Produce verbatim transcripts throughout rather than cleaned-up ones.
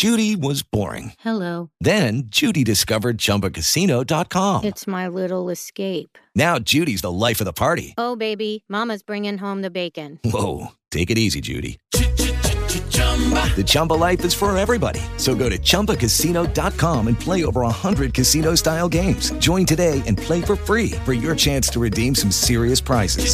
Judy was boring. Hello. Then Judy discovered Chumba Casino dot com. It's my little escape. Now Judy's the life of the party. Oh, baby, mama's bringing home the bacon. Whoa, take it easy, Judy. The Chumba life is for everybody. So go to Chumba Casino dot com and play over one hundred casino-style games. Join today and play for free for your chance to redeem some serious prizes.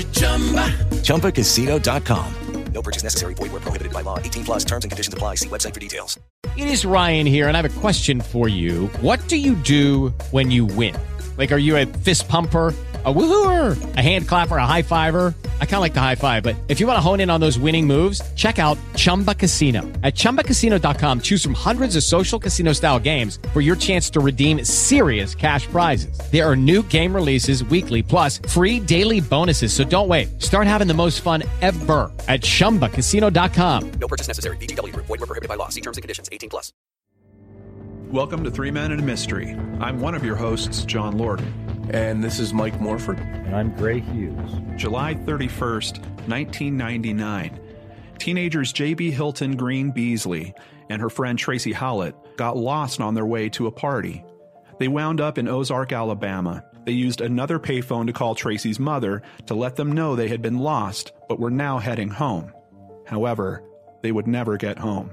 Chumba Casino dot com. No purchase necessary. Void where prohibited by law. eighteen plus terms and conditions apply. See website for details. It is Ryan here, and I have a question for you. What do you do when you win? Like, are you a fist pumper, a woohooer, a hand clapper, a high fiver? I kind of like the high five, but if you want to hone in on those winning moves, check out Chumba Casino. At Chumba Casino dot com, choose from hundreds of social casino-style games for your chance to redeem serious cash prizes. There are new game releases weekly, plus free daily bonuses. So don't wait. Start having the most fun ever at Chumba Casino dot com. No purchase necessary. V G W. Void where prohibited by law. See terms and conditions. eighteen plus. Welcome to Three Men and a Mystery. I'm one of your hosts, John Lorden. And this is Mike Morford. And I'm Gray Hughes. July thirty-first, nineteen ninety-nine. Teenagers J B Hilton Green Beasley and her friend Tracy Howlett got lost on their way to a party. They wound up in Ozark, Alabama. They used another payphone to call Tracy's mother to let them know they had been lost, but were now heading home. However, they would never get home.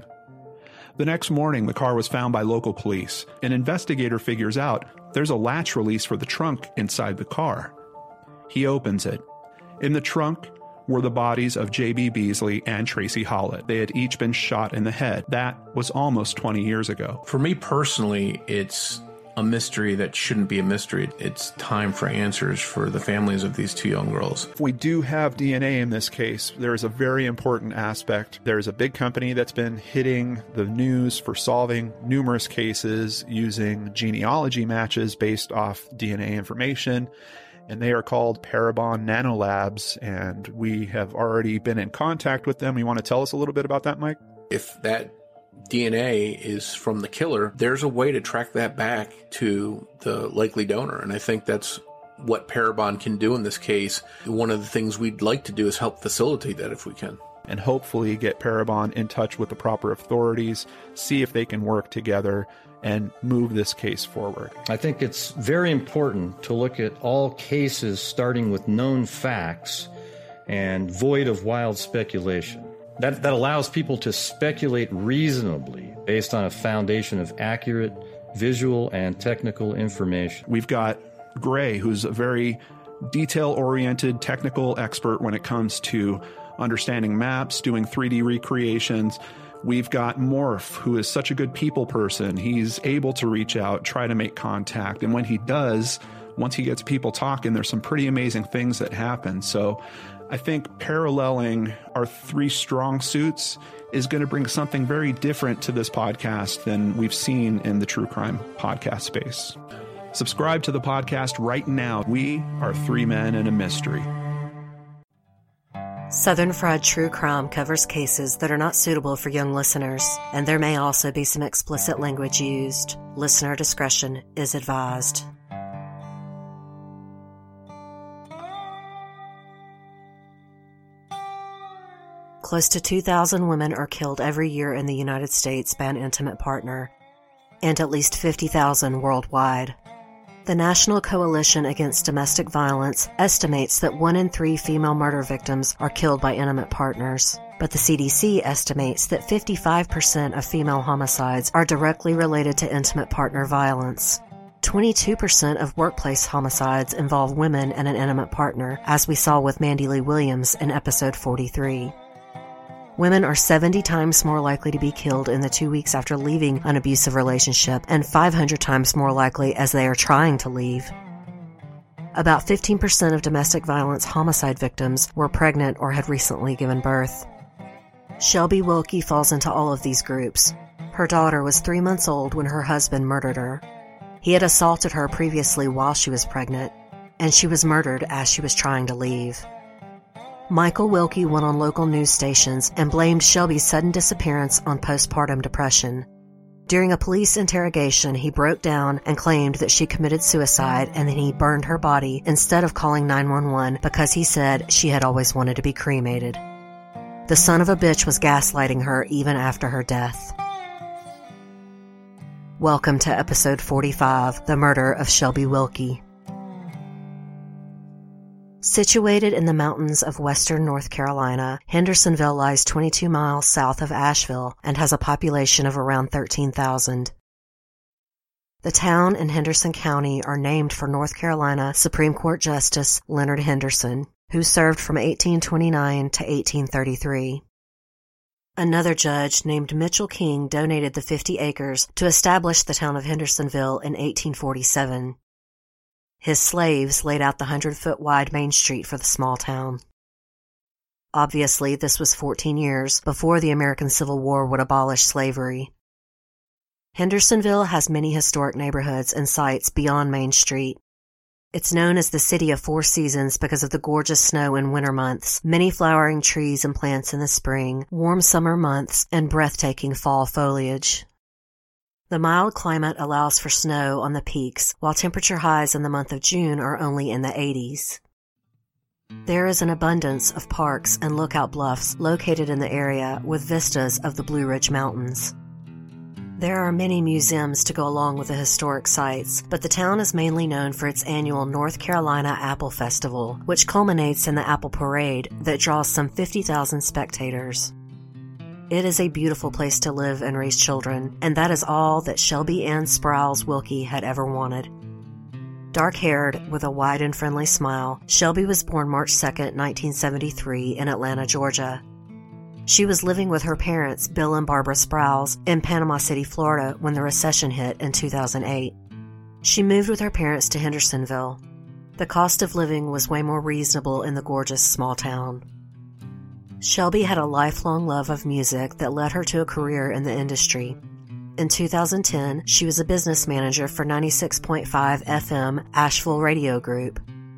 The next morning, the car was found by local police. An investigator figures out there's a latch release for the trunk inside the car. He opens it. In the trunk were the bodies of J B Beasley and Tracy Howlett. They had each been shot in the head. That was almost twenty years ago. For me personally, it's a mystery that shouldn't be a mystery. It's time for answers for the families of these two young girls. If we do have D N A in this case, there is a very important aspect. There's a big company that's been hitting the news for solving numerous cases using genealogy matches based off D N A information, and they are called Parabon Nanolabs, and we have already been in contact with them. You want to tell us a little bit about that, Mike? If that D N A is from the killer, there's a way to track that back to the likely donor. And I think that's what Parabon can do in this case. One of the things we'd like to do is help facilitate that if we can. And hopefully get Parabon in touch with the proper authorities, see if they can work together and move this case forward. I think it's very important to look at all cases starting with known facts and void of wild speculation. That, that allows people to speculate reasonably based on a foundation of accurate visual and technical information. We've got Gray, who's a very detail-oriented technical expert when it comes to understanding maps, doing three D recreations. We've got Morph, who is such a good people person. He's able to reach out, try to make contact. And when he does, once he gets people talking, there's some pretty amazing things that happen. So I think paralleling our three strong suits is going to bring something very different to this podcast than we've seen in the true crime podcast space. Subscribe to the podcast right now. We are Three Men and a Mystery. Southern Fried True Crime covers cases that are not suitable for young listeners, and there may also be some explicit language used. Listener discretion is advised. Close to two thousand women are killed every year in the United States by an intimate partner, and at least fifty thousand worldwide. The National Coalition Against Domestic Violence estimates that one in three female murder victims are killed by intimate partners, but the C D C estimates that fifty-five percent of female homicides are directly related to intimate partner violence. twenty-two percent of workplace homicides involve women and an intimate partner, as we saw with Mandy Lee Williams in episode forty-three. Women are seventy times more likely to be killed in the two weeks after leaving an abusive relationship and five hundred times more likely as they are trying to leave. About fifteen percent of domestic violence homicide victims were pregnant or had recently given birth. Shelby Wilkie falls into all of these groups. Her daughter was three months old when her husband murdered her. He had assaulted her previously while she was pregnant, and she was murdered as she was trying to leave. Michael Wilkie went on local news stations and blamed Shelby's sudden disappearance on postpartum depression. During a police interrogation, he broke down and claimed that she committed suicide and that he burned her body instead of calling nine one one because he said she had always wanted to be cremated. The son of a bitch was gaslighting her even after her death. Welcome to episode forty-five, The Murder of Shelby Wilkie. Situated in the mountains of western North Carolina, Hendersonville lies twenty-two miles south of Asheville and has a population of around thirteen thousand. The town and Henderson County are named for North Carolina Supreme Court Justice Leonard Henderson, who served from eighteen twenty-nine to eighteen thirty-three. Another judge named Mitchell King donated the fifty acres to establish the town of Hendersonville in eighteen forty-seven. His slaves laid out the hundred-foot-wide main street for the small town. Obviously, this was fourteen years before the American Civil War would abolish slavery. Hendersonville has many historic neighborhoods and sites beyond Main Street. It's known as the City of Four Seasons because of the gorgeous snow in winter months, many flowering trees and plants in the spring, warm summer months, and breathtaking fall foliage. The mild climate allows for snow on the peaks, while temperature highs in the month of June are only in the eighties. There is an abundance of parks and lookout bluffs located in the area with vistas of the Blue Ridge Mountains. There are many museums to go along with the historic sites, but the town is mainly known for its annual North Carolina Apple Festival, which culminates in the Apple Parade that draws some fifty thousand spectators. It is a beautiful place to live and raise children, and that is all that Shelby Ann Sprouse Wilkie had ever wanted. Dark-haired, with a wide and friendly smile, Shelby was born March second, nineteen seventy-three in Atlanta, Georgia. She was living with her parents, Bill and Barbara Sprouse, in Panama City, Florida, when the recession hit in two thousand eight. She moved with her parents to Hendersonville. The cost of living was way more reasonable in the gorgeous small town. Shelby had a lifelong love of music that led her to a career in the industry. In two thousand ten, she was a business manager for ninety-six point five F M Asheville Radio Group.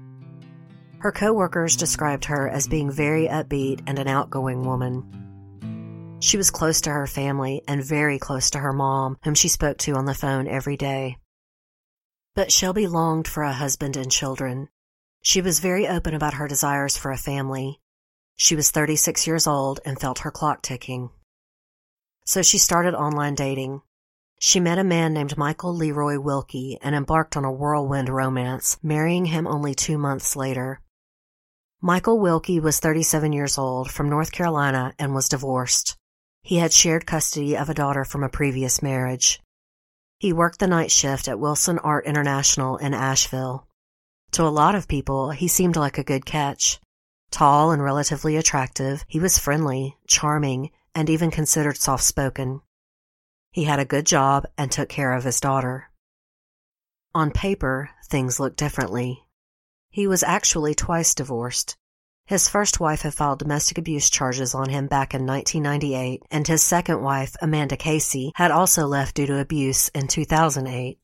Her co-workers described her as being very upbeat and an outgoing woman. She was close to her family and very close to her mom, whom she spoke to on the phone every day. But Shelby longed for a husband and children. She was very open about her desires for a family. She was thirty-six years old and felt her clock ticking. So she started online dating. She met a man named Michael Leroy Wilkie and embarked on a whirlwind romance, marrying him only two months later. Michael Wilkie was thirty-seven years old, from North Carolina, and was divorced. He had shared custody of a daughter from a previous marriage. He worked the night shift at Wilson Art International in Asheville. To a lot of people, he seemed like a good catch. Tall and relatively attractive, he was friendly, charming, and even considered soft-spoken. He had a good job and took care of his daughter. On paper, things looked differently. He was actually twice divorced. His first wife had filed domestic abuse charges on him back in nineteen ninety-eight, and his second wife, Amanda Casey, had also left due to abuse in two thousand eight.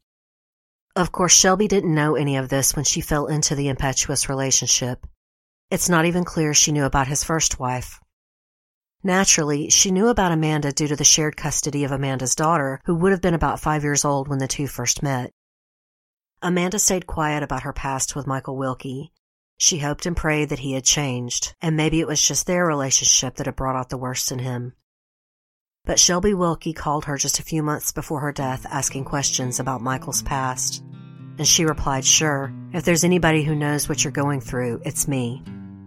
Of course, Shelby didn't know any of this when she fell into the impetuous relationship. It's not even clear she knew about his first wife. Naturally, she knew about Amanda due to the shared custody of Amanda's daughter, who would have been about five years old when the two first met. Amanda stayed quiet about her past with Michael Wilkie. She hoped and prayed that he had changed, and maybe it was just their relationship that had brought out the worst in him. But Shelby Wilkie called her just a few months before her death asking questions about Michael's past. And she replied, "Sure, if there's anybody who knows what you're going through, it's me."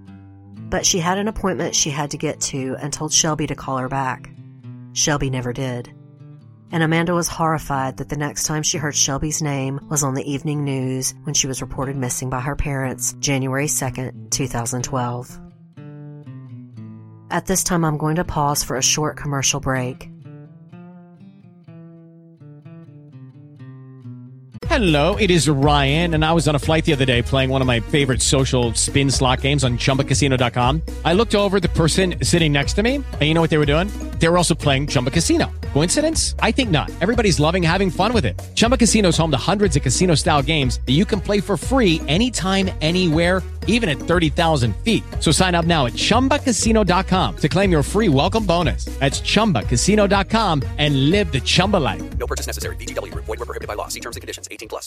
But she had an appointment she had to get to and told Shelby to call her back. Shelby never did. And Amanda was horrified that the next time she heard Shelby's name was on the evening news when she was reported missing by her parents, January second, two thousand twelve. At this time, I'm going to pause for a short commercial break. Hello, it is Ryan, and I was on a flight the other day playing one of my favorite social spin slot games on Chumba Casino dot com. I looked over at the person sitting next to me, and you know what they were doing? They were also playing Chumba Casino. Coincidence? I think not. Everybody's loving having fun with it. Chumba Casino is home to hundreds of casino-style games that you can play for free anytime, anywhere, even at thirty thousand feet. So sign up now at Chumba Casino dot com to claim your free welcome bonus. That's Chumba Casino dot com and live the Chumba life. No purchase necessary. V G W. Void where prohibited by law. See terms and conditions. eighteen plus.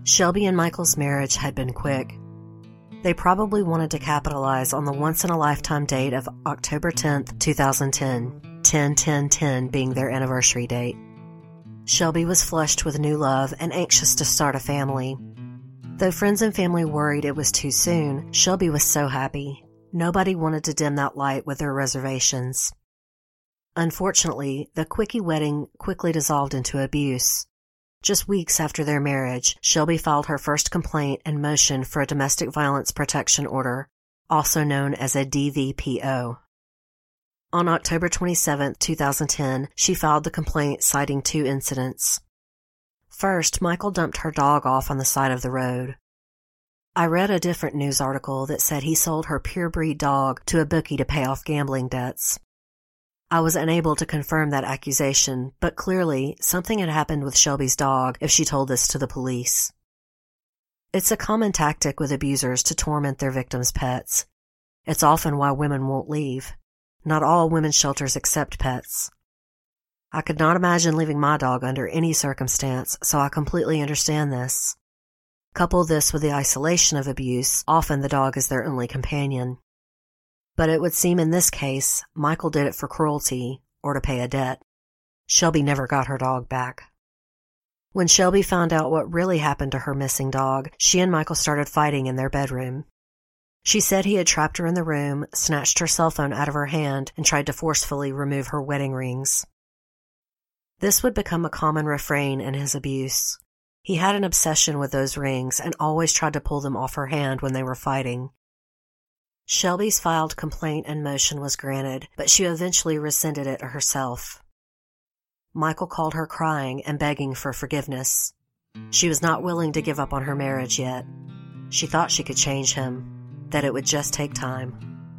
Shelby and Michael's marriage had been quick. They probably wanted to capitalize on the once-in-a-lifetime date of October tenth, twenty ten, ten ten ten being their anniversary date. Shelby was flushed with new love and anxious to start a family. Though friends and family worried it was too soon, Shelby was so happy. Nobody wanted to dim that light with their reservations. Unfortunately, the quickie wedding quickly dissolved into abuse. Just weeks after their marriage, Shelby filed her first complaint and motion for a domestic violence protection order, also known as a D V P O. On October twenty-seventh, twenty ten, she filed the complaint citing two incidents. First, Michael dumped her dog off on the side of the road. I read a different news article that said he sold her purebred dog to a bookie to pay off gambling debts. I was unable to confirm that accusation, but clearly something had happened with Shelby's dog if she told this to the police. It's a common tactic with abusers to torment their victims' pets. It's often why women won't leave. Not all women's shelters accept pets. I could not imagine leaving my dog under any circumstance, so I completely understand this. Couple this with the isolation of abuse, often the dog is their only companion. But it would seem in this case, Michael did it for cruelty or to pay a debt. Shelby never got her dog back. When Shelby found out what really happened to her missing dog, she and Michael started fighting in their bedroom. She said he had trapped her in the room, snatched her cell phone out of her hand, and tried to forcefully remove her wedding rings. This would become a common refrain in his abuse. He had an obsession with those rings and always tried to pull them off her hand when they were fighting. Shelby's filed complaint and motion was granted, but she eventually rescinded it herself. Michael called her crying and begging for forgiveness. She was not willing to give up on her marriage yet. She thought she could change him, that it would just take time.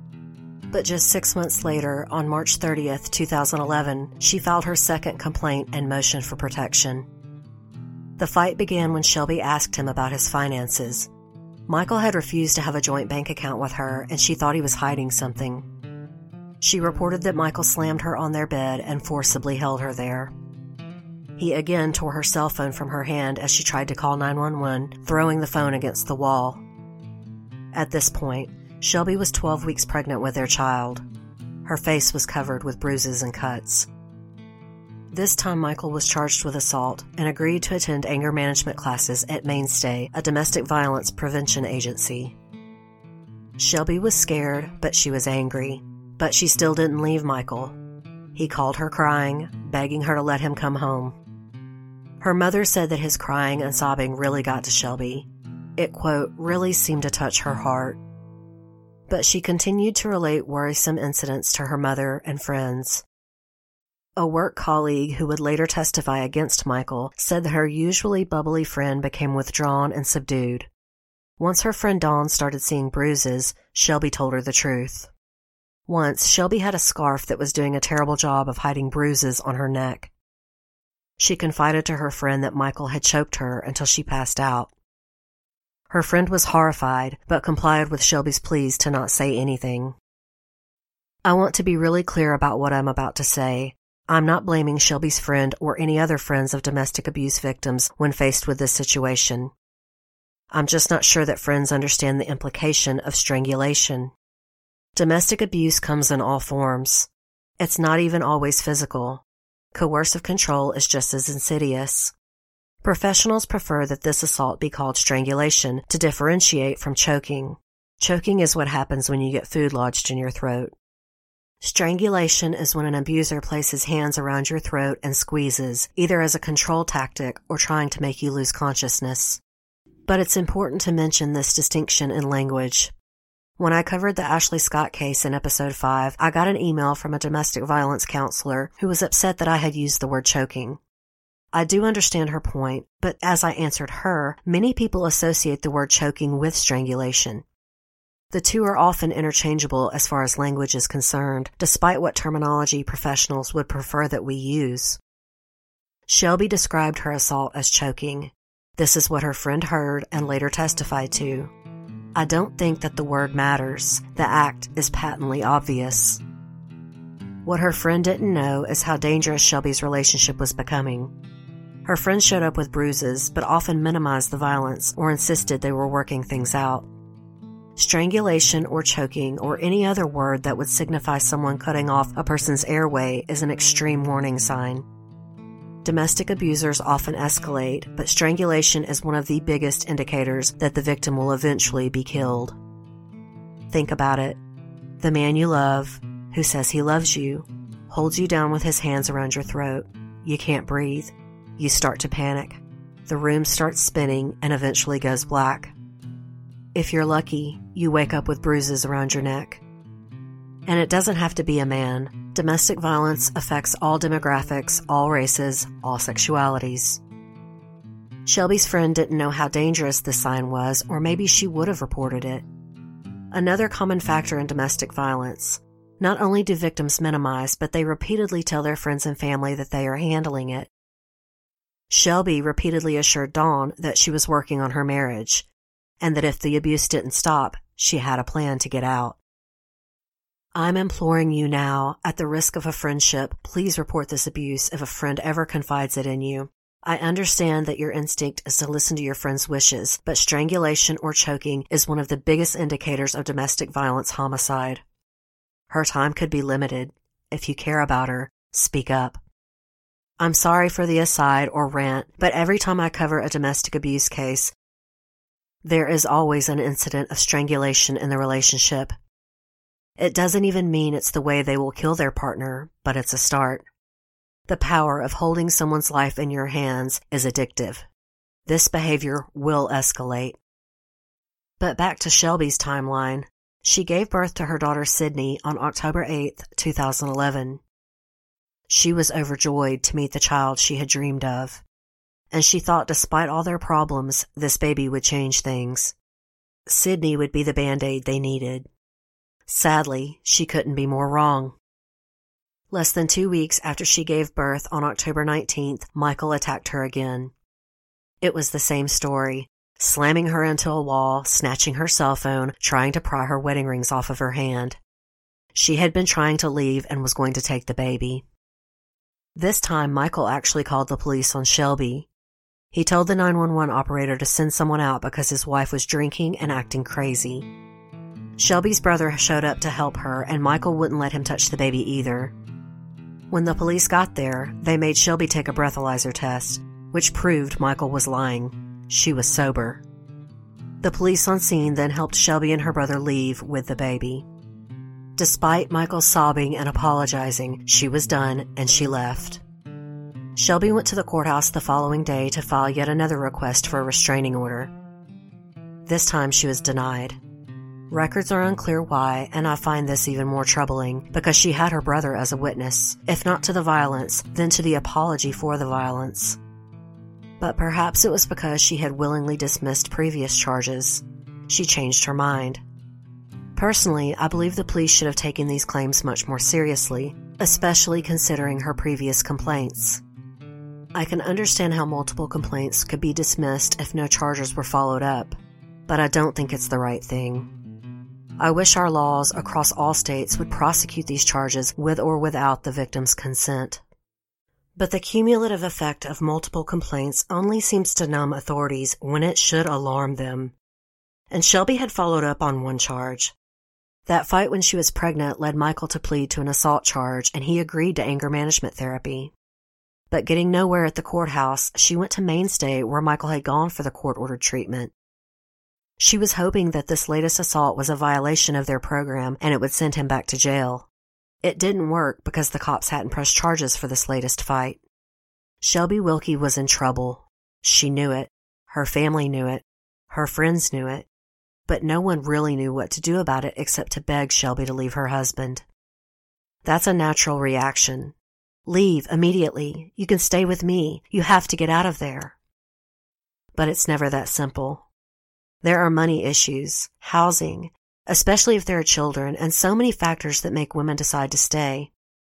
But just six months later, on March thirtieth, twenty eleven, she filed her second complaint and motion for protection. The fight began when Shelby asked him about his finances. Michael had refused to have a joint bank account with her, and she thought he was hiding something. She reported that Michael slammed her on their bed and forcibly held her there. He again tore her cell phone from her hand as she tried to call nine one one, throwing the phone against the wall. At this point, Shelby was twelve weeks pregnant with their child. Her face was covered with bruises and cuts. This time Michael was charged with assault and agreed to attend anger management classes at Mainstay, a domestic violence prevention agency. Shelby was scared, but she was angry. But she still didn't leave Michael. He called her crying, begging her to let him come home. Her mother said that his crying and sobbing really got to Shelby. It, quote, really seemed to touch her heart. But she continued to relate worrisome incidents to her mother and friends. A work colleague who would later testify against Michael said that her usually bubbly friend became withdrawn and subdued. Once her friend Dawn started seeing bruises, Shelby told her the truth. Once, Shelby had a scarf that was doing a terrible job of hiding bruises on her neck. She confided to her friend that Michael had choked her until she passed out. Her friend was horrified, but complied with Shelby's pleas to not say anything. I want to be really clear about what I'm about to say. I'm not blaming Shelby's friend or any other friends of domestic abuse victims when faced with this situation. I'm just not sure that friends understand the implication of strangulation. Domestic abuse comes in all forms. It's not even always physical. Coercive control is just as insidious. Professionals prefer that this assault be called strangulation to differentiate from choking. Choking is what happens when you get food lodged in your throat. Strangulation is when an abuser places hands around your throat and squeezes, either as a control tactic or trying to make you lose consciousness. But it's important to mention this distinction in language. When I covered the Ashley Scott case in episode five, I got an email from a domestic violence counselor who was upset that I had used the word choking. I do understand her point, but as I answered her, many people associate the word choking with strangulation. The two are often interchangeable as far as language is concerned, despite what terminology professionals would prefer that we use. Shelby described her assault as choking. This is what her friend heard and later testified to. I don't think that the word matters. The act is patently obvious. What her friend didn't know is how dangerous Shelby's relationship was becoming. Her friends showed up with bruises, but often minimized the violence or insisted they were working things out. Strangulation or choking or any other word that would signify someone cutting off a person's airway is an extreme warning sign. Domestic abusers often escalate, but strangulation is one of the biggest indicators that the victim will eventually be killed. Think about it. The man you love, who says he loves you, holds you down with his hands around your throat. You can't breathe. You start to panic. The room starts spinning and eventually goes black. If you're lucky, you wake up with bruises around your neck. And it doesn't have to be a man. Domestic violence affects all demographics, all races, all sexualities. Shelby's friend didn't know how dangerous this sign was, or maybe she would have reported it. Another common factor in domestic violence. Not only do victims minimize, but they repeatedly tell their friends and family that they are handling it. Shelby repeatedly assured Dawn that she was working on her marriage, and that if the abuse didn't stop, she had a plan to get out. I'm imploring you now, at the risk of a friendship, please report this abuse if a friend ever confides it in you. I understand that your instinct is to listen to your friend's wishes, but strangulation or choking is one of the biggest indicators of domestic violence homicide. Her time could be limited. If you care about her, speak up. I'm sorry for the aside or rant, but every time I cover a domestic abuse case, there is always an incident of strangulation in the relationship. It doesn't even mean it's the way they will kill their partner, but it's a start. The power of holding someone's life in your hands is addictive. This behavior will escalate. But back to Shelby's timeline. She gave birth to her daughter Sydney on October eighth, two thousand eleven. She was overjoyed to meet the child she had dreamed of, and she thought despite all their problems, this baby would change things. Sydney would be the Band-Aid they needed. Sadly, she couldn't be more wrong. Less than two weeks after she gave birth on October nineteenth, Michael attacked her again. It was the same story, slamming her into a wall, snatching her cell phone, trying to pry her wedding rings off of her hand. She had been trying to leave and was going to take the baby. This time, Michael actually called the police on Shelby. He told the nine one one operator to send someone out because his wife was drinking and acting crazy. Shelby's brother showed up to help her, and Michael wouldn't let him touch the baby either. When the police got there, they made Shelby take a breathalyzer test, which proved Michael was lying. She was sober. The police on scene then helped Shelby and her brother leave with the baby. Despite Michael sobbing and apologizing, she was done and she left. Shelby went to the courthouse the following day to file yet another request for a restraining order. This time she was denied. Records are unclear why, and I find this even more troubling because she had her brother as a witness, if not to the violence, then to the apology for the violence. But perhaps it was because she had willingly dismissed previous charges. She changed her mind. Personally, I believe the police should have taken these claims much more seriously, especially considering her previous complaints. I can understand how multiple complaints could be dismissed if no charges were followed up, but I don't think it's the right thing. I wish our laws across all states would prosecute these charges with or without the victim's consent. But the cumulative effect of multiple complaints only seems to numb authorities when it should alarm them. And Shelby had followed up on one charge. That fight when she was pregnant led Michael to plead to an assault charge, and he agreed to anger management therapy. But getting nowhere at the courthouse, she went to Mainstay where Michael had gone for the court-ordered treatment. She was hoping that this latest assault was a violation of their program and it would send him back to jail. It didn't work because the cops hadn't pressed charges for this latest fight. Shelby Wilkie was in trouble. She knew it. Her family knew it. Her friends knew it. But no one really knew what to do about it except to beg Shelby to leave her husband. That's a natural reaction. Leave immediately. You can stay with me. You have to get out of there. But it's never that simple. There are money issues, housing, especially if there are children, and so many factors that make women decide to stay.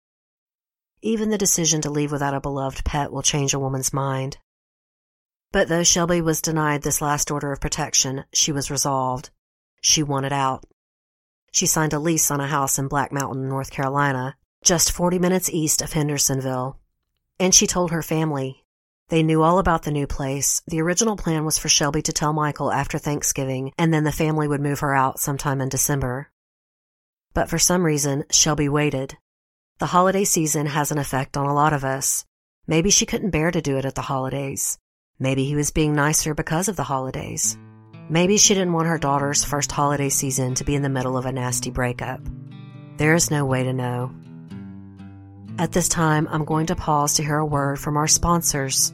Even the decision to leave without a beloved pet will change a woman's mind. But though Shelby was denied this last order of protection, she was resolved. She wanted out. She signed a lease on a house in Black Mountain, North Carolina, just forty minutes east of Hendersonville. And she told her family, They knew all about the new place. The original plan was for Shelby to tell Michael after Thanksgiving, and then the family would move her out sometime in December. But for some reason, Shelby waited. The holiday season has an effect on a lot of us. Maybe she couldn't bear to do it at the holidays. Maybe he was being nicer because of the holidays. Maybe she didn't want her daughter's first holiday season to be in the middle of a nasty breakup. There is no way to know. At this time, I'm going to pause to hear a word from our sponsors.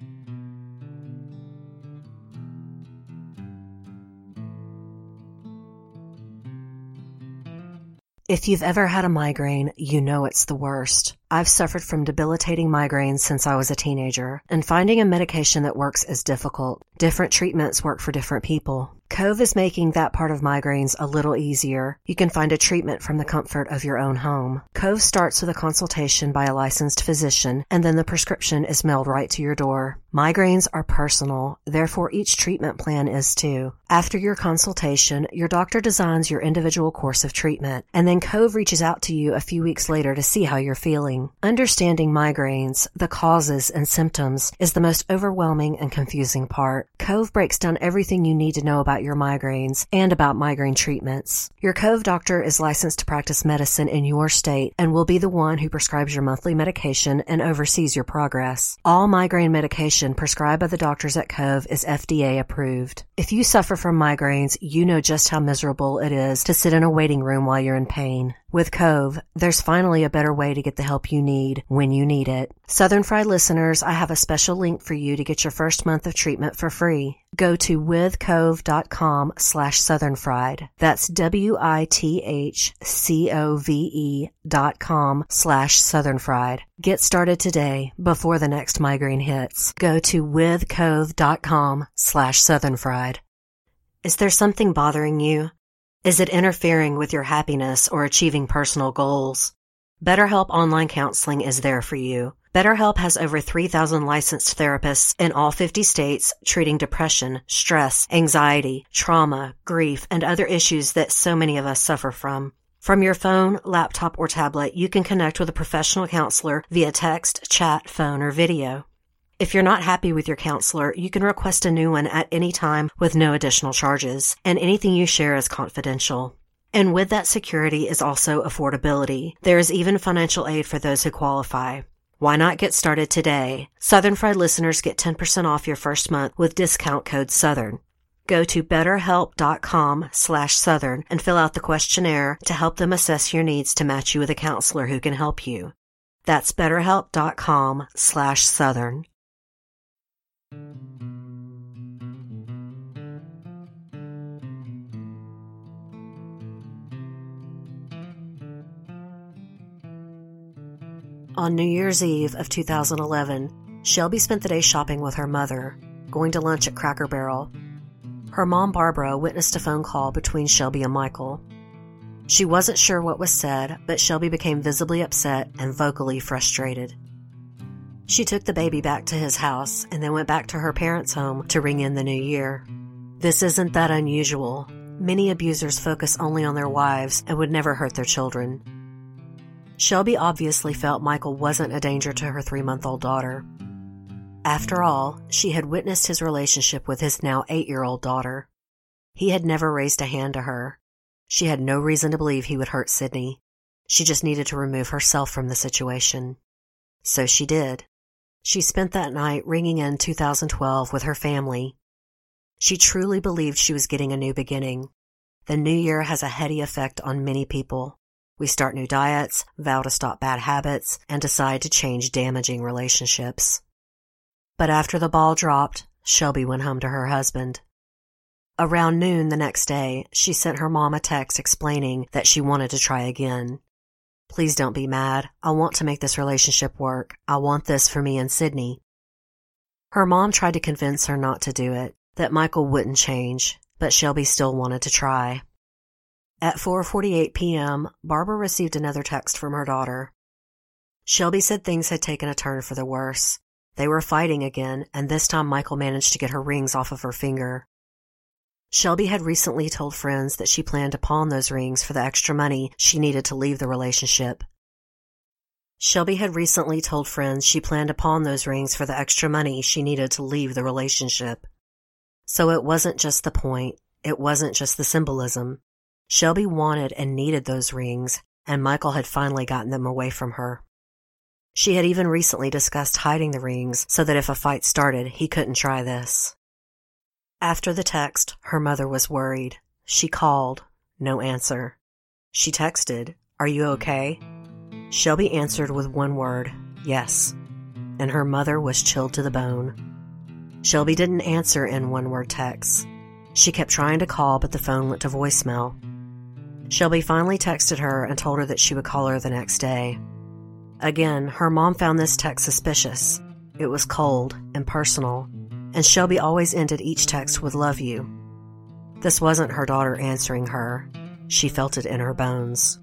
If you've ever had a migraine, you know it's the worst. I've suffered from debilitating migraines since I was a teenager, and finding a medication that works is difficult. Different treatments work for different people. Cove is making that part of migraines a little easier. You can find a treatment from the comfort of your own home. Cove starts with a consultation by a licensed physician, and then the prescription is mailed right to your door. Migraines are personal, therefore each treatment plan is too. After your consultation, your doctor designs your individual course of treatment, and then Cove reaches out to you a few weeks later to see how you're feeling. Understanding migraines, the causes and symptoms, is the most overwhelming and confusing part. Cove breaks down everything you need to know about your migraines and about migraine treatments. Your Cove doctor is licensed to practice medicine in your state and will be the one who prescribes your monthly medication and oversees your progress. All migraine medication prescribed by the doctors at Cove is F D A approved. If you suffer from migraines, you know just how miserable it is to sit in a waiting room while you're in pain. With Cove, there's finally a better way to get the help you need when you need it. Southern Fried listeners, I have a special link for you to get your first month of treatment for free. Go to withcove.com slash southernfried. That's W-I-T-H-C-O-V-E dot com slash southernfried. Get started today before the next migraine hits. Go to withcove.com slash southernfried. Is there something bothering you? Is it interfering with your happiness or achieving personal goals? BetterHelp Online Counseling is there for you. BetterHelp has over three thousand licensed therapists in all fifty states treating depression, stress, anxiety, trauma, grief, and other issues that so many of us suffer from. From your phone, laptop, or tablet, you can connect with a professional counselor via text, chat, phone, or video. If you're not happy with your counselor, you can request a new one at any time with no additional charges, and anything you share is confidential. And with that security is also affordability. There is even financial aid for those who qualify. Why not get started today? Southern Fried listeners get ten percent off your first month with discount code SOUTHERN. Go to betterhelp.com slash southern and fill out the questionnaire to help them assess your needs to match you with a counselor who can help you. That's betterhelp.com slash southern. On New Year's Eve of two thousand eleven, Shelby spent the day shopping with her mother, going to lunch at Cracker Barrel. Her mom, Barbara, witnessed a phone call between Shelby and Michael. She wasn't sure what was said, but Shelby became visibly upset and vocally frustrated. She took the baby back to his house and then went back to her parents' home to ring in the new year. This isn't that unusual. Many abusers focus only on their wives and would never hurt their children. Shelby obviously felt Michael wasn't a danger to her three-month-old daughter. After all, she had witnessed his relationship with his now eight-year-old daughter. He had never raised a hand to her. She had no reason to believe he would hurt Sydney. She just needed to remove herself from the situation. So she did. She spent that night ringing in two thousand twelve with her family. She truly believed she was getting a new beginning. The new year has a heady effect on many people. We start new diets, vow to stop bad habits, and decide to change damaging relationships. But after the ball dropped, Shelby went home to her husband. Around noon the next day, she sent her mom a text explaining that she wanted to try again. Please don't be mad. I want to make this relationship work. I want this for me and Sydney. Her mom tried to convince her not to do it, that Michael wouldn't change, but Shelby still wanted to try. At four forty-eight p.m., Barbara received another text from her daughter. Shelby said things had taken a turn for the worse. They were fighting again, and this time Michael managed to get her rings off of her finger. Shelby had recently told friends that she planned to pawn those rings for the extra money she needed to leave the relationship. Shelby had recently told friends she planned to pawn those rings for the extra money she needed to leave the relationship. So it wasn't just the point, it wasn't just the symbolism. Shelby wanted and needed those rings, and Michael had finally gotten them away from her. She had even recently discussed hiding the rings so that if a fight started, he couldn't try this. After the text, her mother was worried. She called. No answer. She texted, "Are you okay?" Shelby answered with one word, "Yes," and her mother was chilled to the bone. Shelby didn't answer in one-word texts. She kept trying to call, but the phone went to voicemail. Shelby finally texted her and told her that she would call her the next day. Again, her mom found this text suspicious. It was cold and personal, and Shelby always ended each text with "love you." This wasn't her daughter answering her. She felt it in her bones.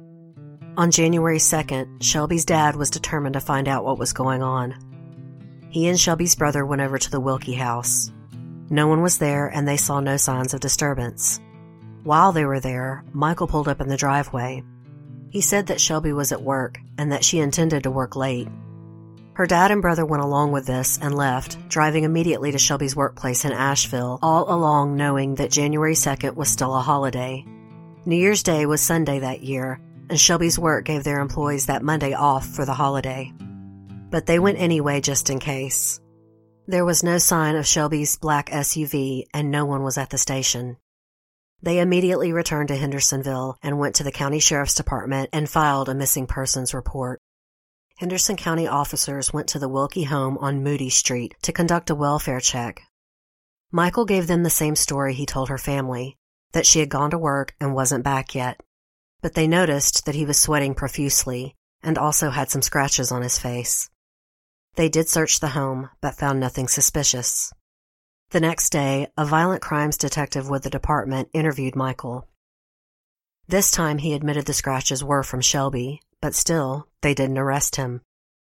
On January second, Shelby's dad was determined to find out what was going on. He and Shelby's brother went over to the Wilkie house. No one was there, and they saw no signs of disturbance. While they were there, Michael pulled up in the driveway. He said that Shelby was at work and that she intended to work late. Her dad and brother went along with this and left, driving immediately to Shelby's workplace in Asheville, all along knowing that January second was still a holiday. New Year's Day was Sunday that year, and Shelby's work gave their employees that Monday off for the holiday. But they went anyway just in case. There was no sign of Shelby's black S U V, and no one was at the station. They immediately returned to Hendersonville and went to the county sheriff's department and filed a missing persons report. Henderson County officers went to the Wilkie home on Moody Street to conduct a welfare check. Michael gave them the same story he told her family, that she had gone to work and wasn't back yet. But they noticed that he was sweating profusely and also had some scratches on his face. They did search the home, but found nothing suspicious. The next day, a violent crimes detective with the department interviewed Michael. This time he admitted the scratches were from Shelby, but still, they didn't arrest him.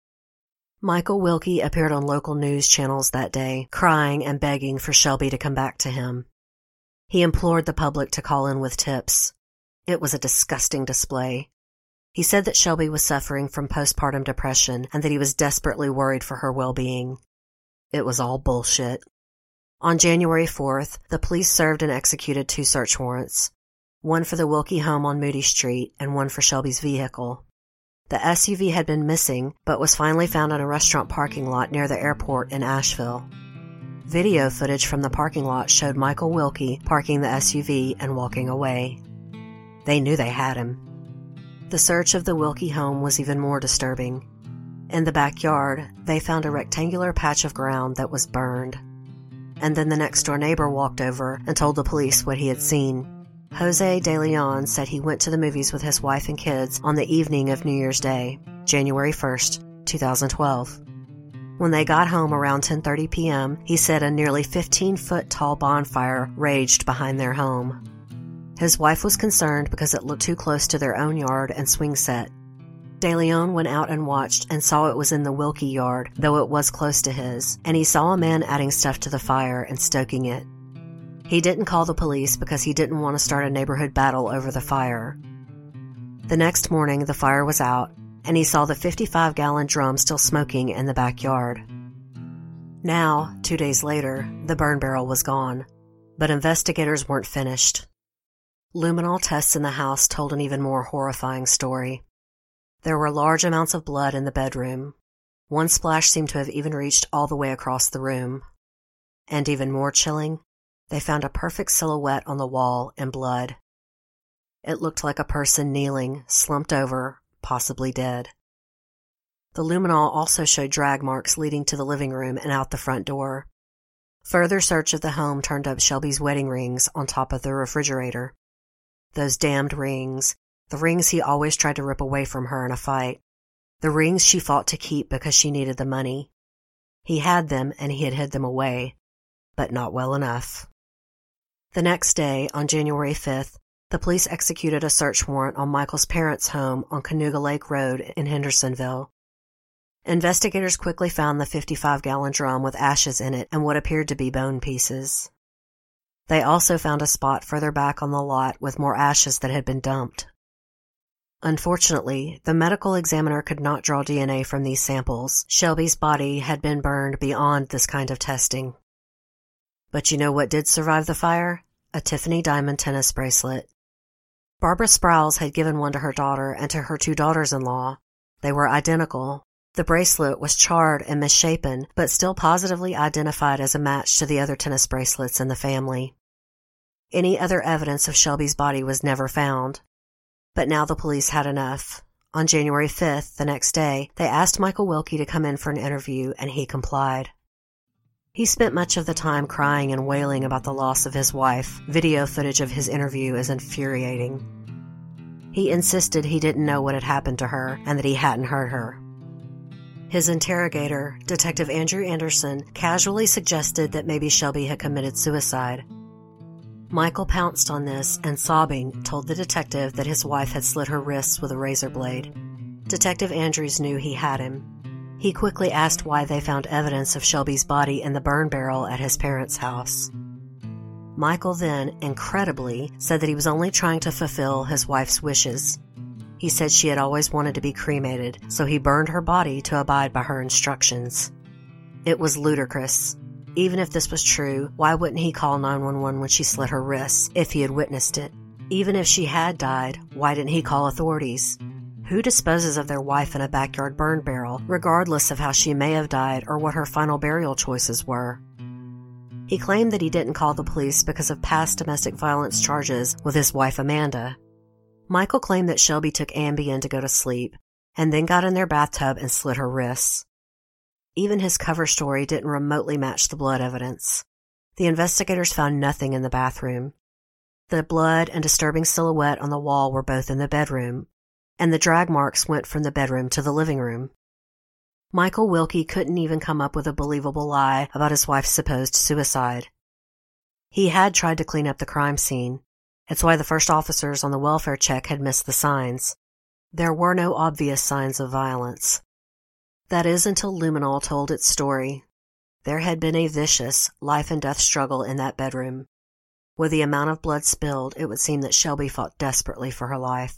Michael Wilkie appeared on local news channels that day, crying and begging for Shelby to come back to him. He implored the public to call in with tips. It was a disgusting display. He said that Shelby was suffering from postpartum depression and that he was desperately worried for her well-being. It was all bullshit. On January fourth, the police served and executed two search warrants, one for the Wilkie home on Moody Street and one for Shelby's vehicle. The S U V had been missing, but was finally found in a restaurant parking lot near the airport in Asheville. Video footage from the parking lot showed Michael Wilkie parking the S U V and walking away. They knew they had him. The search of the Wilkie home was even more disturbing. In the backyard, they found a rectangular patch of ground that was burned. And then the next-door neighbor walked over and told the police what he had seen. Jose De Leon said he went to the movies with his wife and kids on the evening of New Year's Day, January first, two thousand twelve. When they got home around ten thirty p.m., he said a nearly fifteen-foot tall bonfire raged behind their home. His wife was concerned because it looked too close to their own yard and swing set. De Leon went out and watched and saw it was in the Wilkie yard, though it was close to his, and he saw a man adding stuff to the fire and stoking it. He didn't call the police because he didn't want to start a neighborhood battle over the fire. The next morning, the fire was out, and he saw the fifty-five gallon drum still smoking in the backyard. Now, two days later, the burn barrel was gone, but investigators weren't finished. Luminol tests in the house told an even more horrifying story. There were large amounts of blood in the bedroom. One splash seemed to have even reached all the way across the room. And even more chilling, they found a perfect silhouette on the wall in blood. It looked like a person kneeling, slumped over, possibly dead. The luminol also showed drag marks leading to the living room and out the front door. Further search of the home turned up Shelby's wedding rings on top of the refrigerator. Those damned rings. The rings he always tried to rip away from her in a fight. The rings she fought to keep because she needed the money. He had them and he had hid them away, but not well enough. The next day, on January fifth, the police executed a search warrant on Michael's parents' home on Canoga Lake Road in Hendersonville. Investigators quickly found the fifty-five gallon drum with ashes in it and what appeared to be bone pieces. They also found a spot further back on the lot with more ashes that had been dumped. Unfortunately, the medical examiner could not draw D N A from these samples. Shelby's body had been burned beyond this kind of testing. But you know what did survive the fire? A Tiffany diamond tennis bracelet. Barbara Sprouse had given one to her daughter and to her two daughters-in-law. They were identical. The bracelet was charred and misshapen, but still positively identified as a match to the other tennis bracelets in the family. Any other evidence of Shelby's body was never found. But now the police had enough. On January fifth, the next day, they asked Michael Wilkie to come in for an interview, and he complied. He spent much of the time crying and wailing about the loss of his wife. Video footage of his interview is infuriating. He insisted he didn't know what had happened to her and that he hadn't hurt her. His interrogator, Detective Andrew Anderson, casually suggested that maybe Shelby had committed suicide. Michael pounced on this and, sobbing, told the detective that his wife had slit her wrists with a razor blade. Detective Andrews knew he had him. He quickly asked why they found evidence of Shelby's body in the burn barrel at his parents' house. Michael then, incredibly, said that he was only trying to fulfill his wife's wishes. He said she had always wanted to be cremated, so he burned her body to abide by her instructions. It was ludicrous. Even if this was true, why wouldn't he call nine one one when she slit her wrists, if he had witnessed it? Even if she had died, why didn't he call authorities? Who disposes of their wife in a backyard burn barrel, regardless of how she may have died or what her final burial choices were? He claimed that he didn't call the police because of past domestic violence charges with his wife Amanda. Michael claimed that Shelby took Ambien to go to sleep, and then got in their bathtub and slit her wrists. Even his cover story didn't remotely match the blood evidence. The investigators found nothing in the bathroom. The blood and disturbing silhouette on the wall were both in the bedroom, and the drag marks went from the bedroom to the living room. Michael Wilkie couldn't even come up with a believable lie about his wife's supposed suicide. He had tried to clean up the crime scene. It's why the first officers on the welfare check had missed the signs. There were no obvious signs of violence. That is until Luminol told its story. There had been a vicious, life-and-death struggle in that bedroom. With the amount of blood spilled, it would seem that Shelby fought desperately for her life.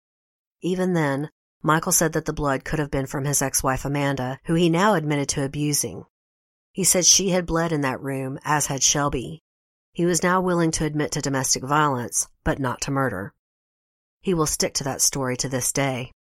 Even then, Michael said that the blood could have been from his ex-wife Amanda, who he now admitted to abusing. He said she had bled in that room, as had Shelby. He was now willing to admit to domestic violence, but not to murder. He will stick to that story to this day.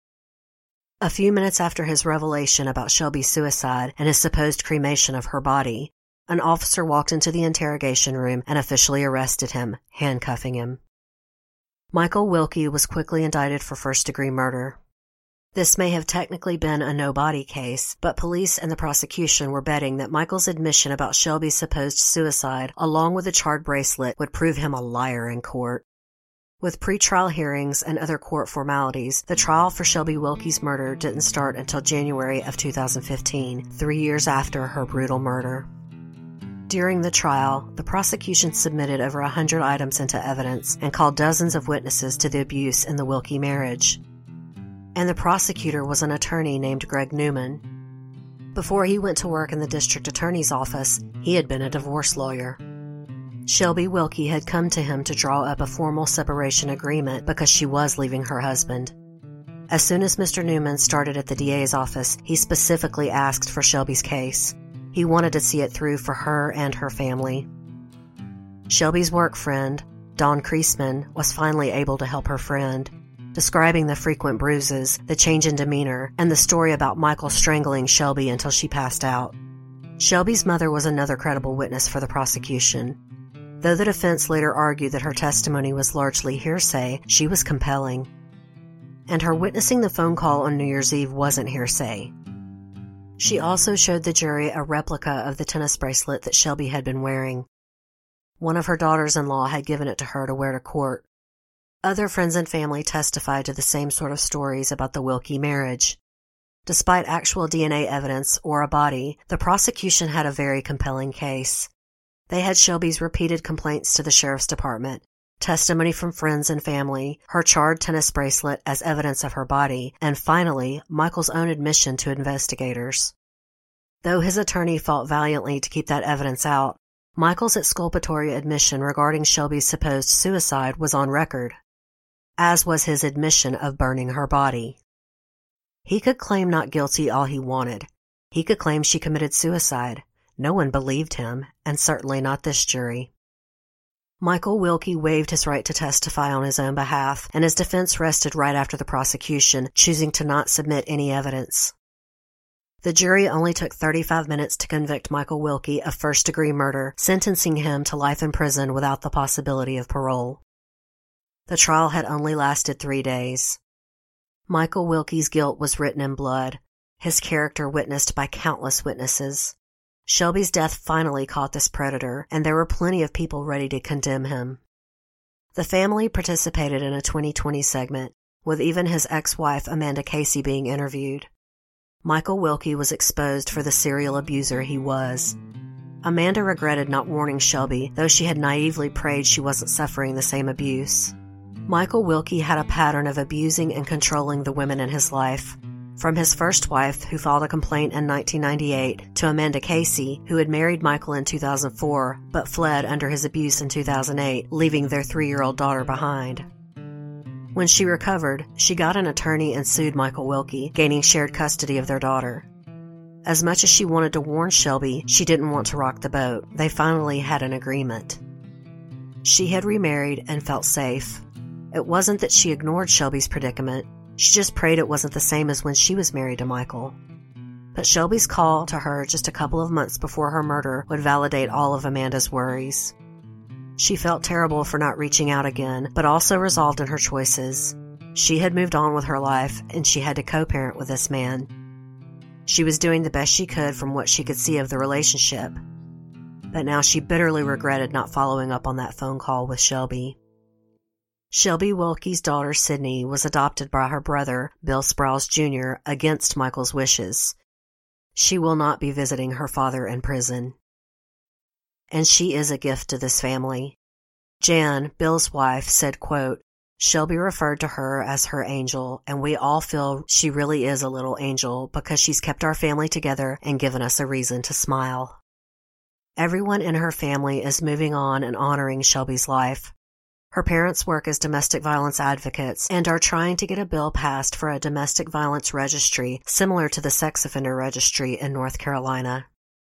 A few minutes after his revelation about Shelby's suicide and his supposed cremation of her body, an officer walked into the interrogation room and officially arrested him, handcuffing him. Michael Wilkie was quickly indicted for first-degree murder. This may have technically been a no-body case, but police and the prosecution were betting that Michael's admission about Shelby's supposed suicide, along with the charred bracelet, would prove him a liar in court. With pretrial hearings and other court formalities, the trial for Shelby Wilkie's murder didn't start until January of two thousand fifteen, three years after her brutal murder. During the trial, the prosecution submitted over a hundred items into evidence and called dozens of witnesses to the abuse in the Wilkie marriage. And the prosecutor was an attorney named Greg Newman. Before he went to work in the district attorney's office, he had been a divorce lawyer. Shelby Wilkie had come to him to draw up a formal separation agreement because she was leaving her husband. As soon as Mister Newman started at the D A's office, he specifically asked for Shelby's case. He wanted to see it through for her and her family. Shelby's work friend, Dawn Kreisman, was finally able to help her friend, describing the frequent bruises, the change in demeanor, and the story about Michael strangling Shelby until she passed out. Shelby's mother was another credible witness for the prosecution. Though the defense later argued that her testimony was largely hearsay, she was compelling. And her witnessing the phone call on New Year's Eve wasn't hearsay. She also showed the jury a replica of the tennis bracelet that Shelby had been wearing. One of her daughters-in-law had given it to her to wear to court. Other friends and family testified to the same sort of stories about the Wilkie marriage. Despite actual D N A evidence or a body, the prosecution had a very compelling case. They had Shelby's repeated complaints to the sheriff's department, testimony from friends and family, her charred tennis bracelet as evidence of her body, and finally, Michael's own admission to investigators. Though his attorney fought valiantly to keep that evidence out, Michael's exculpatory admission regarding Shelby's supposed suicide was on record. as was his admission of burning her body. He could claim not guilty all he wanted. He could claim she committed suicide. No one believed him, and certainly not this jury. Michael Wilkie waived his right to testify on his own behalf, and his defense rested right after the prosecution, choosing to not submit any evidence. The jury only took thirty-five minutes to convict Michael Wilkie of first-degree murder, sentencing him to life in prison without the possibility of parole. The trial had only lasted three days. Michael Wilkie's guilt was written in blood, his character witnessed by countless witnesses. Shelby's death finally caught this predator, and there were plenty of people ready to condemn him. The family participated in a twenty twenty segment, with even his ex-wife Amanda Casey being interviewed. Michael Wilkie was exposed for the serial abuser he was. Amanda regretted not warning Shelby, though she had naively prayed she wasn't suffering the same abuse. Michael Wilkie had a pattern of abusing and controlling the women in his life. From his first wife, who filed a complaint in nineteen ninety-eight, to Amanda Casey, who had married Michael in two thousand four, but fled under his abuse in two thousand eight, leaving their three-year-old daughter behind. When she recovered, she got an attorney and sued Michael Wilkie, gaining shared custody of their daughter. As much as she wanted to warn Shelby, she didn't want to rock the boat. They finally had an agreement. She had remarried and felt safe. It wasn't that she ignored Shelby's predicament. She just prayed it wasn't the same as when she was married to Michael. But Shelby's call to her just a couple of months before her murder would validate all of Amanda's worries. She felt terrible for not reaching out again, but also resolved in her choices. She had moved on with her life, and she had to co-parent with this man. She was doing the best she could from what she could see of the relationship. But now she bitterly regretted not following up on that phone call with Shelby. Shelby Wilkie's daughter, Sydney, was adopted by her brother, Bill Sprouse Junior, against Michael's wishes. She will not be visiting her father in prison. And she is a gift to this family. Jan, Bill's wife, said, quote, "Shelby referred to her as her angel, and we all feel she really is a little angel because she's kept our family together and given us a reason to smile." Everyone in her family is moving on and honoring Shelby's life. Her parents work as domestic violence advocates and are trying to get a bill passed for a domestic violence registry similar to the sex offender registry in North Carolina.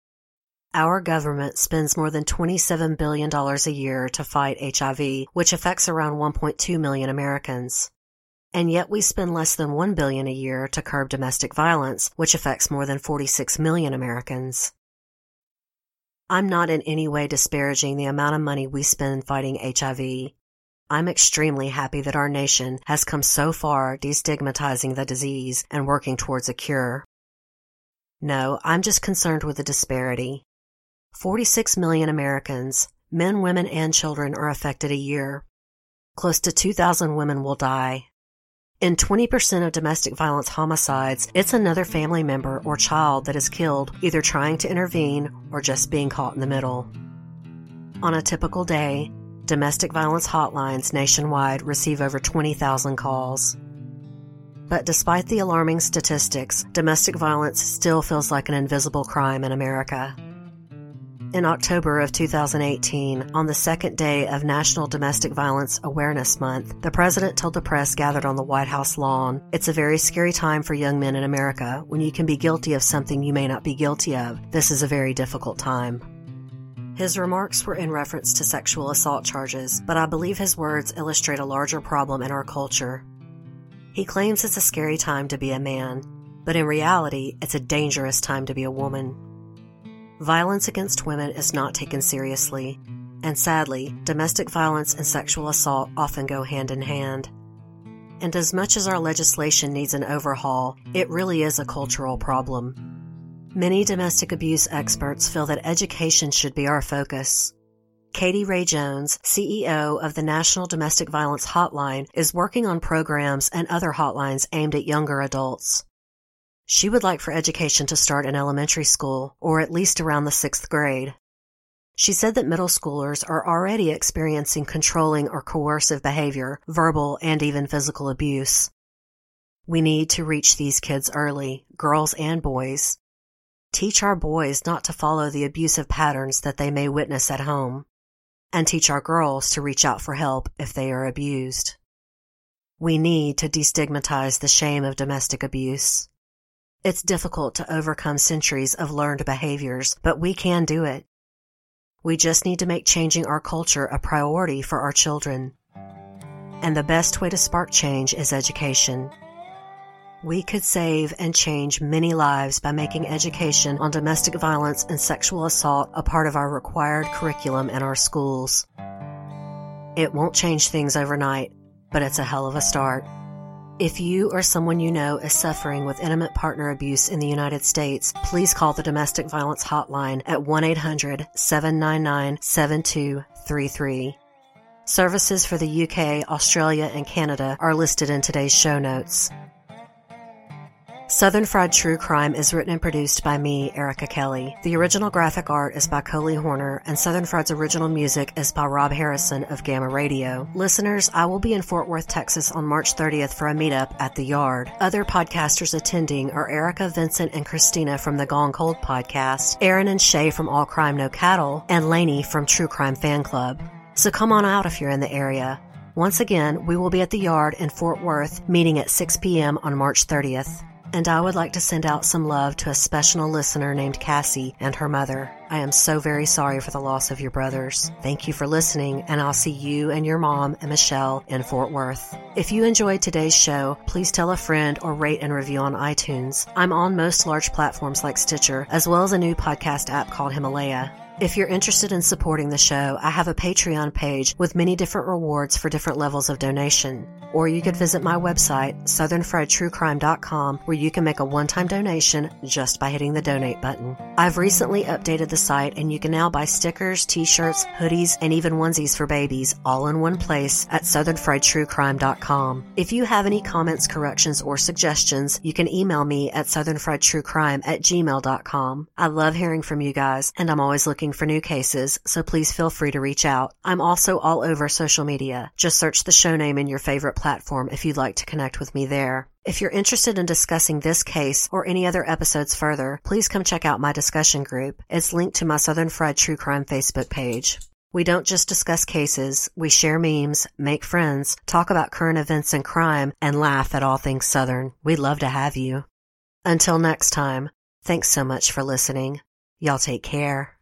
Our government spends more than twenty-seven billion dollars a year to fight H I V, which affects around one point two million Americans. And yet we spend less than one billion dollars a year to curb domestic violence, which affects more than forty-six million Americans. I'm not in any way disparaging the amount of money we spend fighting H I V. I'm extremely happy that our nation has come so far destigmatizing the disease and working towards a cure. No, I'm just concerned with the disparity. forty-six million Americans, men, women, and children, are affected a year. Close to two thousand women will die. In twenty percent of domestic violence homicides, it's another family member or child that is killed, either trying to intervene or just being caught in the middle. On a typical day, domestic violence hotlines nationwide receive over twenty thousand calls. But despite the alarming statistics, domestic violence still feels like an invisible crime in America. In October of two thousand eighteen, on the second day of National Domestic Violence Awareness Month, the president told the press gathered on the White House lawn, "It's a very scary time for young men in America. When you can be guilty of something you may not be guilty of, this is a very difficult time." His remarks were in reference to sexual assault charges, but I believe his words illustrate a larger problem in our culture. He claims it's a scary time to be a man, but in reality, it's a dangerous time to be a woman. Violence against women is not taken seriously, and sadly, domestic violence and sexual assault often go hand in hand. And as much as our legislation needs an overhaul, it really is a cultural problem. Many domestic abuse experts feel that education should be our focus. Katie Ray Jones, C E O of the National Domestic Violence Hotline, is working on programs and other hotlines aimed at younger adults. She would like for education to start in elementary school, or at least around the sixth grade. She said that middle schoolers are already experiencing controlling or coercive behavior, verbal and even physical abuse. We need to reach these kids early, girls and boys. Teach our boys not to follow the abusive patterns that they may witness at home, and teach our girls to reach out for help if they are abused. We need to destigmatize the shame of domestic abuse. It's difficult to overcome centuries of learned behaviors, but we can do it. We just need to make changing our culture a priority for our children. And the best way to spark change is education. We could save and change many lives by making education on domestic violence and sexual assault a part of our required curriculum in our schools. It won't change things overnight, but it's a hell of a start. If you or someone you know is suffering with intimate partner abuse in the United States, please call the Domestic Violence Hotline at one eight hundred, seven nine nine, seven two three three. Services for the U K, Australia, and Canada are listed in today's show notes. Southern Fried True Crime is written and produced by me, Erica Kelly. The original graphic art is by Coley Horner, and Southern Fried's original music is by Rob Harrison of Gamma Radio. Listeners, I will be in Fort Worth, Texas on March thirtieth for a meetup at The Yard. Other podcasters attending are Erica, Vincent, and Christina from the Gone Cold podcast, Aaron and Shay from All Crime No Cattle, and Lainey from True Crime Fan Club. So come on out if you're in the area. Once again, we will be at The Yard in Fort Worth, meeting at six p.m. on March thirtieth. And I would like to send out some love to a special listener named Cassie and her mother. I am so very sorry for the loss of your brothers. Thank you for listening, and I'll see you and your mom and Michelle in Fort Worth. If you enjoyed today's show, please tell a friend or rate and review on iTunes. I'm on most large platforms like Stitcher, as well as a new podcast app called Himalaya. If you're interested in supporting the show, I have a Patreon page with many different rewards for different levels of donation. Or you could visit my website, southern fried true crime dot com, where you can make a one-time donation just by hitting the donate button. I've recently updated the site, and you can now buy stickers, t-shirts, hoodies, and even onesies for babies, all in one place at southern fried true crime dot com. If you have any comments, corrections, or suggestions, you can email me at southern fried true crime at gmail dot com. I love hearing from you guys, and I'm always looking for new cases, so please feel free to reach out. I'm also all over social media. Just search the show name in your favorite platform if you'd like to connect with me there. If you're interested in discussing this case or any other episodes further, please come check out my discussion group. It's linked to my Southern Fried True Crime Facebook page. We don't just discuss cases, we share memes, make friends, talk about current events and crime, and laugh at all things Southern. We'd love to have you. Until next time, thanks so much for listening. Y'all take care.